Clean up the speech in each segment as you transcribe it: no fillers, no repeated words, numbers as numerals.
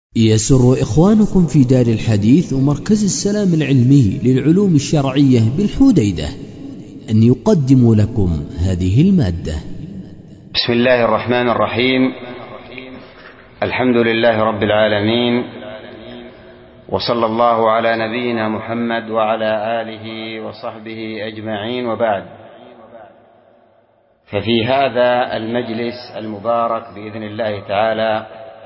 يسر إخوانكم في دار الحديث ومركز السلام العلمي للعلوم الشرعية بالحديدة أن يقدم لكم هذه المادة. بسم الله الرحمن الرحيم. الحمد لله رب العالمين، وصلى الله على نبينا محمد وعلى آله وصحبه أجمعين، وبعد. ففي هذا المجلس المبارك بإذن الله تعالى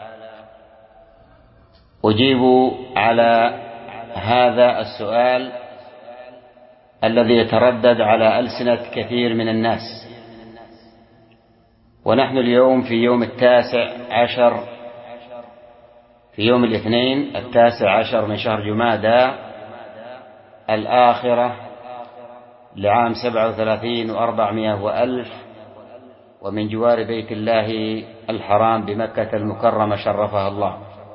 أجيب على هذا السؤال الذي يتردد على ألسنة كثير من الناس. ونحن اليوم في يوم 19 في يوم الاثنين 19 من شهر جمادى الآخرة لعام 37 و400 وألف، ومن جوار بيت الله الحرام بمكة المكرمة شرفها الله.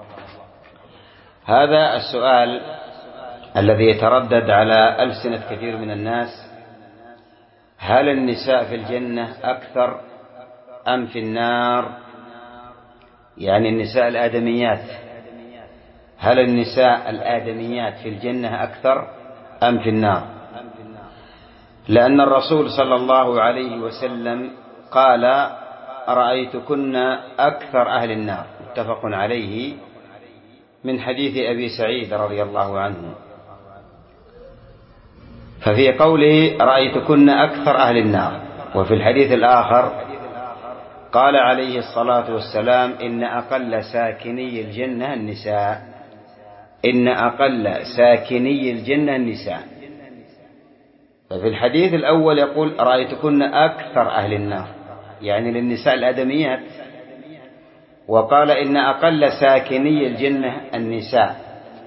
هذا السؤال الذي يتردد على ألسنة كثير من الناس: هل النساء في الجنة أكثر أم في النار؟ يعني النساء الآدميات، هل النساء الآدميات في الجنة أكثر أم في النار؟ لأن الرسول صلى الله عليه وسلم قال: رأيتكن أكثر أهل النار، متفق عليه، من حديث أبي سعيد رضي الله عنه. ففي قوله رأيتكن أكثر أهل النار، وفي الحديث الآخر قال عليه الصلاة والسلام: إن أقل ساكني الجنة النساء، إن أقل ساكني الجنة النساء. ففي الحديث الأول يقول: رأيتكن أكثر أهل النار، يعني للنساء الآدميات. وقال: إن أقل ساكني الجنة النساء.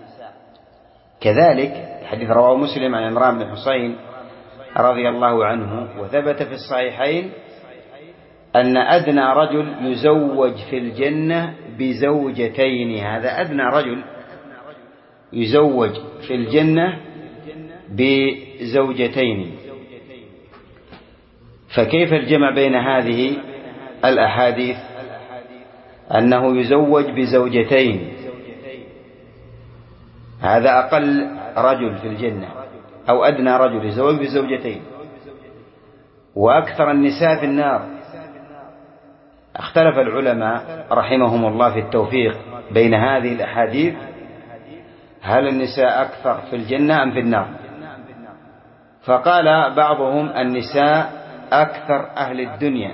كذلك الحديث رواه مسلم عن عمران بن حسين رضي الله عنه، وثبت في الصحيحين أن أدنى رجل يزوج في الجنة بزوجتين، هذا أدنى رجل يزوج في الجنة بزوجتين. فكيف الجمع بين هذه الأحاديث؟ أنه يزوج بزوجتين، هذا أقل رجل في الجنة، أو أدنى رجل يزوج بزوجتين، وأكثر النساء في النار. اختلف العلماء رحمهم الله في التوفيق بين هذه الأحاديث، هل النساء أكثر في الجنة أم في النار؟ فقال بعضهم: النساء أكثر أهل الدنيا،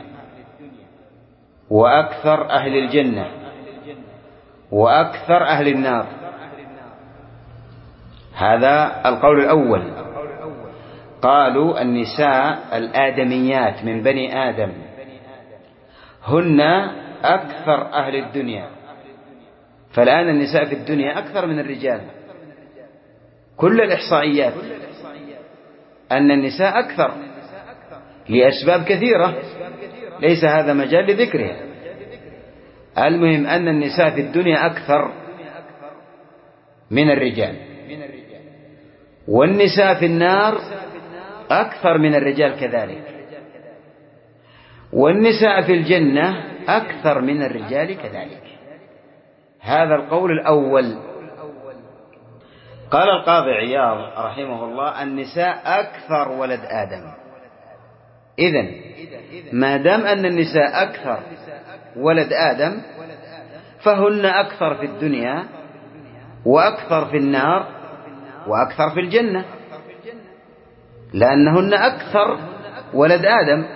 وأكثر أهل الجنة، وأكثر أهل النار. هذا القول الأول. قالوا: النساء الآدميات من بني آدم هن أكثر أهل الدنيا. فالآن النساء في الدنيا أكثر من الرجال، كل الإحصائيات أن النساء أكثر لأسباب كثيرة، ليس هذا مجال لذكرها. المهم أن النساء في الدنيا أكثر من الرجال، والنساء في النار أكثر من الرجال كذلك، والنساء في الجنة أكثر من الرجال كذلك. هذا القول الأول. قال القاضي عياض رحمه الله: النساء أكثر ولد آدم. إذن ما دام أن النساء أكثر ولد آدم، فهن أكثر في الدنيا، وأكثر في النار، وأكثر في الجنة، لأنهن أكثر ولد آدم.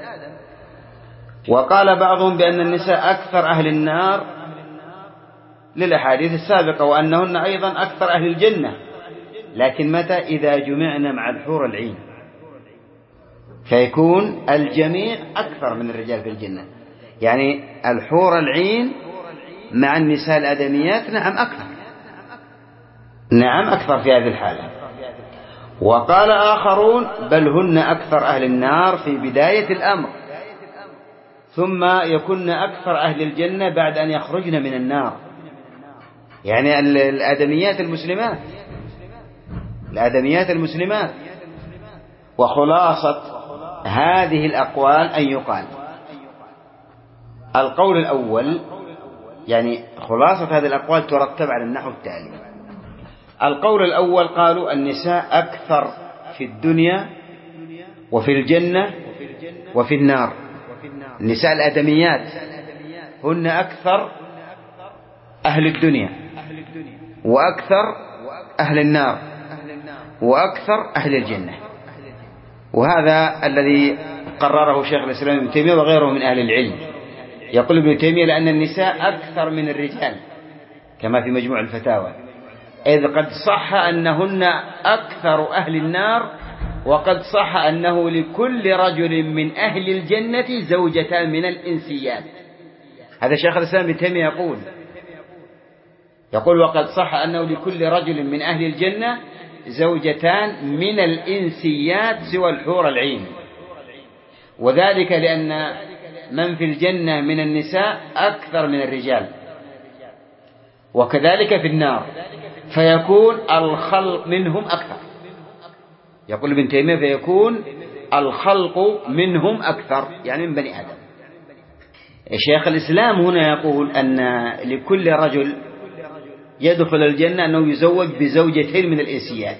وقال بعضهم بأن النساء أكثر أهل النار للأحاديث السابقة، وأنهن أيضا أكثر أهل الجنة، لكن متى؟ إذا جمعنا مع الحور العين، فيكون الجميع أكثر من الرجال في الجنة. يعني الحور العين مع النساء الآدميات نعم أكثر، نعم أكثر في هذه الحالة. وقال آخرون: بل هن أكثر أهل النار في بداية الأمر، ثم يكون أكثر أهل الجنة بعد أن يخرجن من النار. يعني الآدميات المسلمات، الآدميات المسلمات. وخلاصة هذه الأقوال أن يقال: القول الأول يعني خلاصة هذه الأقوال ترتب على النحو التالي. القول الأول قالوا النساء أكثر في الدنيا وفي الجنة وفي النار. النساء الآدميات هن أكثر أهل الدنيا وأكثر أهل النار وأكثر أهل الجنة. وهذا الذي قرره شيخ الإسلام ابن تيمية وغيره من أهل العلم. يقول ابن تيمية لأن النساء أكثر من الرجال كما في مجموع الفتاوى، إذ قد صح أنهن أكثر أهل النار، وقد صح أنه لكل رجل من أهل الجنة زوجتان من الإنسيات. هذا شيخ الإسلام ابن تيمية يقول وقد صح أنه لكل رجل من أهل الجنة زوجتان من الإنسيات سوى الحور العين، وذلك لأن من في الجنة من النساء أكثر من الرجال، وكذلك في النار، فيكون الخلق منهم أكثر. يقول ابن تيمية فيكون الخلق منهم أكثر، يعني من بني آدم. شيخ الإسلام هنا يقول أن لكل رجل يدخل الجنة أنه يزوج بزوجتين من الإنسيات.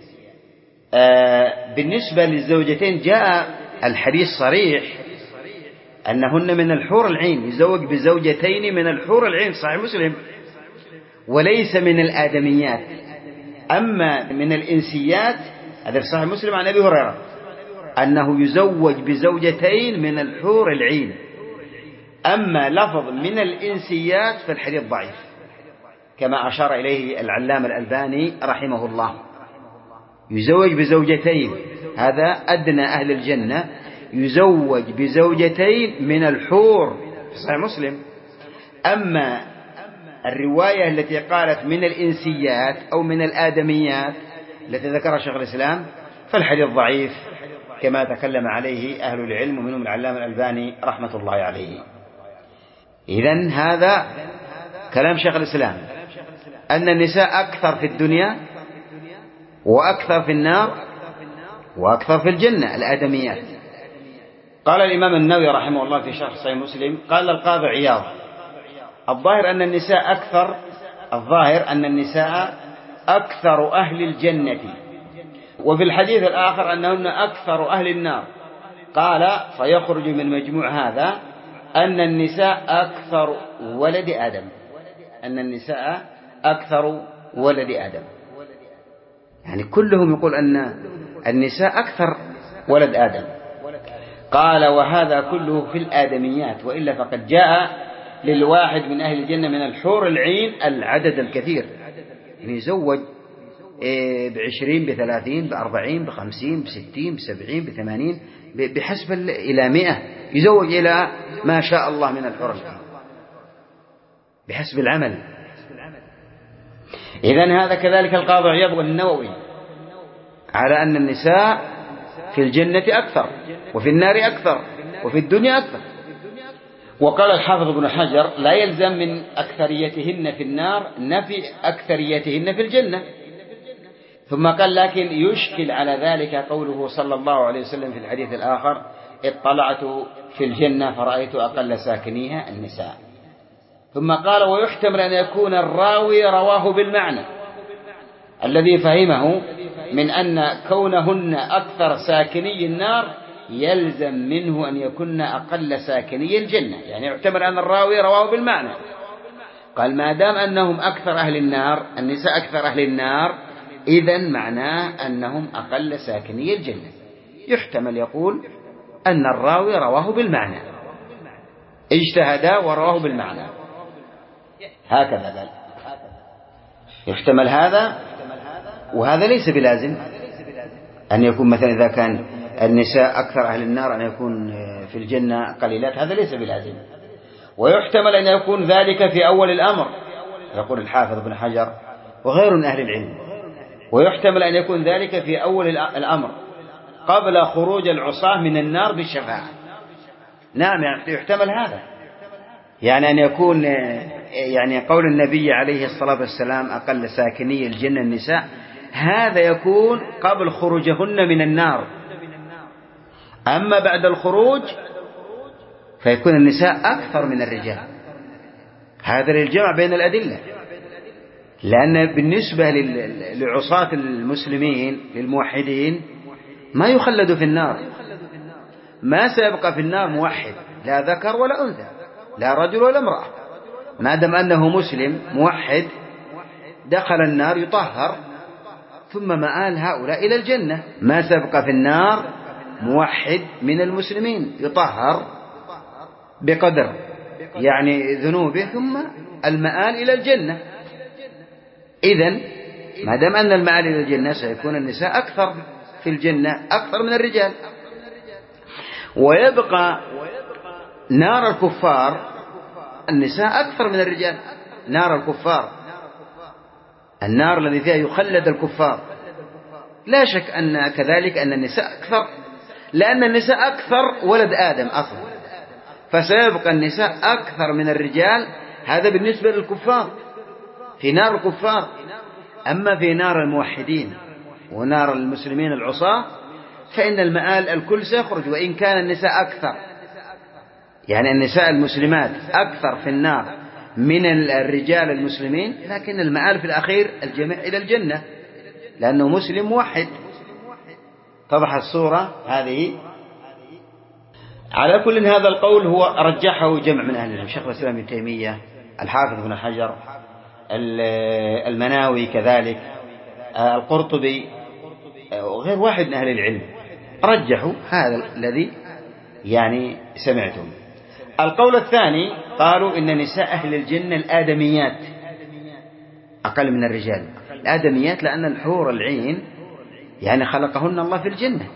بالنسبة للزوجتين جاء الحديث صريح أنهن من الحور العين، يزوج بزوجتين من الحور العين، صحيح مسلم، وليس من الآدميات. أما من الإنسيات هذا في صحيح مسلم عن أبي هريرة أنه يزوج بزوجتين من الحور العين. أما لفظ من الإنسيات فالحديث ضعيف كما أشار إليه العلامة الألباني رحمه الله. يزوج بزوجتين، هذا أدنى أهل الجنة، يزوج بزوجتين من الحور في صحيح مسلم. أما الرواية التي قالت من الإنسيات أو من الآدميات التي ذكرها شيخ الإسلام فالحديث ضعيف كما تكلم عليه أهل العلم ومنهم العلامة الألباني رحمة الله عليه. إذن هذا كلام شيخ الإسلام أن النساء أكثر في الدنيا وأكثر في النار وأكثر في الجنة الآدميات. قال الإمام النووي رحمه الله في شرح صحيح مسلم قال القاضي عياض الظاهر أن النساء أكثر أهل الجنة، وفي الحديث الآخر أنهن أكثر أهل النار. قال فيخرج من مجموع هذا أن النساء أكثر ولد آدم، أن النساء أكثر ولد آدم، يعني كلهم يقول أن النساء أكثر ولد آدم. قال وهذا كله في الآدميات، وإلا فقد جاء للواحد من أهل الجنة من الحور العين العدد الكثير، يعني يزوج ب20 ب30 ب40 ب50 ب60 ب70 ب80 بحسب إلى 100، يزوج إلى ما شاء الله من الحور العين بحسب العمل. إذن هذا كذلك القاضي عياض والنووي على أن النساء في الجنة أكثر وفي النار أكثر وفي الدنيا أكثر. وقال الحافظ ابن حجر لا يلزم من أكثريتهن في النار نفي أكثريتهن في الجنة. ثم قال لكن يشكل على ذلك قوله صلى الله عليه وسلم في الحديث الآخر اطلعت في الجنة فرأيت أقل ساكنيها النساء. ثم قال ويحتمل أن يكون الراوي رواه بالمعنى الذي فهمه من أن كونهن أكثر ساكني النار يلزم منه أن يكون أقل ساكني الجنة، يعني يعتبر أن الراوي رواه بالمعنى. قال ما دام أنهم أكثر أهل النار، النساء أكثر أهل النار، إذن معناه أنهم أقل ساكني الجنة. يحتمل يقول أن الراوي رواه بالمعنى، اجتهدا ورواه بالمعنى، هكذا قال. يحتمل هذا، وهذا ليس بلازم أن يكون مثلا إذا كان النساء أكثر أهل النار أن يكون في الجنة قليلات، هذا ليس بلازم. ويحتمل أن يكون ذلك في أول الأمر، يقول الحافظ ابن حجر وغير من أهل العلم، ويحتمل أن يكون ذلك في أول الأمر قبل خروج العصاة من النار بالشفاعة. نعم، يعني يحتمل هذا، يعني أن يكون يعني قول النبي عليه الصلاة والسلام أقل ساكني الجنة النساء، هذا يكون قبل خروجهن من النار. أما بعد الخروج فيكون النساء أكثر من الرجال، هذا للجمع بين الأدلة، لأن بالنسبة لعصاة المسلمين للموحدين ما يخلد في النار، ما سيبقى في النار موحد لا ذكر ولا أنثى، لا رجل ولا امرأة، ما دام أنه مسلم موحد دخل النار يطهر، ثم مآل هؤلاء إلى الجنة. ما سيبقى في النار موحد من المسلمين يطهر بقدر يعني ذنوبه، ثم المآل إلى الجنة. إذن ما دام أن المآل إلى الجنة سيكون النساء أكثر في الجنة أكثر من الرجال. ويبقى نار الكفار النساء أكثر من الرجال. نار الكفار النار الذي فيها يخلد الكفار، لا شك أن كذلك أن النساء أكثر، لأن النساء أكثر ولد آدم أصلا، فسيبقى النساء أكثر من الرجال. هذا بالنسبة للكفار في نار الكفار. أما في نار الموحدين ونار المسلمين العصاة فإن المآل الكل سيخرج، وإن كان النساء أكثر، يعني النساء المسلمات أكثر في النار من الرجال المسلمين، لكن المآل في الأخير الجميع إلى الجنة لأنه مسلم موحد. تضح الصورة هذه. على كل هذا القول هو رجحه جمع من أهل العلم، شيخ الإسلام ابن تيمية، الحافظ ابن حجر، المناوي كذلك، القرطبي وغير واحد من أهل العلم رجحوا هذا الذي يعني سمعتم. القول الثاني قالوا إن نساء أهل الجنة الآدميات أقل من الرجال. الآدميات لأن الحور العين يعني خلقهن الله في الجنة،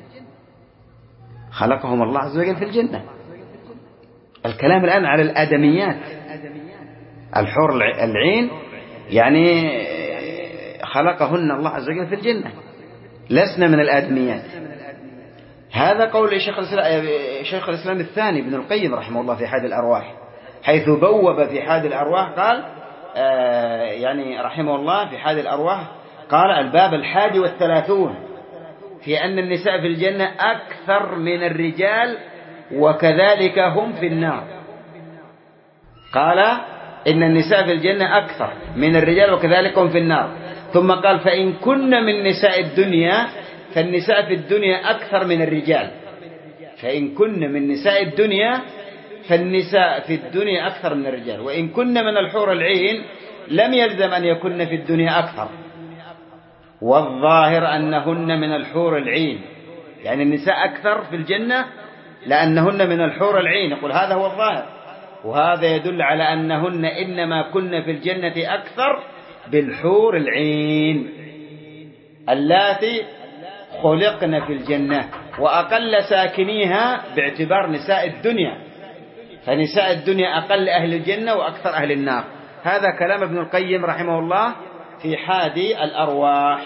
خلقهم الله عز وجل في الجنة. الكلام الآن على الآدميات، الحور العين يعني خلقهن الله عز وجل في الجنة، لسنا من الآدميات. هذا قول شيخ الإسلام الثاني ابن القيم رحمه الله في حاد الأرواح، حيث بوب في حاد الأرواح قال يعني رحمه الله في حاد الأرواح قال الباب 31 في أن النساء في الجنة أكثر من الرجال وكذلك هم في النار. قال إن النساء في الجنة أكثر من الرجال وكذلك هم في النار. ثم قال فإن كن من نساء الدنيا فالنساء في الدنيا أكثر من الرجال. فإن كن من نساء الدنيا فالنساء في الدنيا أكثر من الرجال، وإن كن من الحور العين لم يلزم أن يكن في الدنيا أكثر، والظاهر أنهن من الحور العين، يعني النساء أكثر في الجنة لأنهن من الحور العين. يقول هذا هو الظاهر، وهذا يدل على أنهن إنما كن في الجنة أكثر بالحور العين اللاتي خلقن في الجنة، وأقل ساكنيها باعتبار نساء الدنيا، فنساء الدنيا أقل أهل الجنة وأكثر أهل النار. هذا كلام ابن القيم رحمه الله في حادي الأرواح.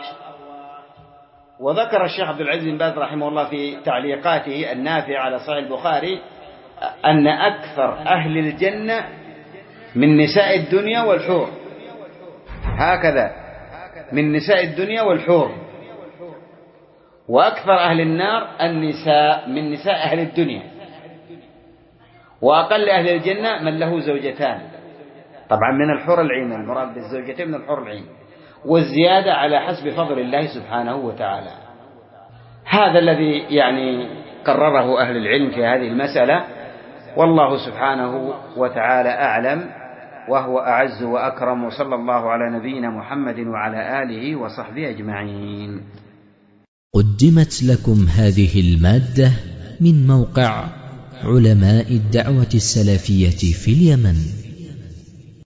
وذكر الشيخ عبد العزيز بن باز رحمه الله في تعليقاته النافعة على صحيح البخاري أن أكثر أهل الجنة من نساء الدنيا والحور، هكذا من نساء الدنيا والحور، وأكثر أهل النار النساء من نساء أهل الدنيا، وأقل أهل الجنة من له زوجتان، طبعا من الحور العين، المراد بالزوجتين من الحور العين، والزيادة على حسب فضل الله سبحانه وتعالى. هذا الذي يعني قرره أهل العلم في هذه المسألة، والله سبحانه وتعالى أعلم وهو أعز وأكرم، وصلى الله على نبينا محمد وعلى آله وصحبه أجمعين. قدمت لكم هذه المادة من موقع علماء الدعوة السلفية في اليمن.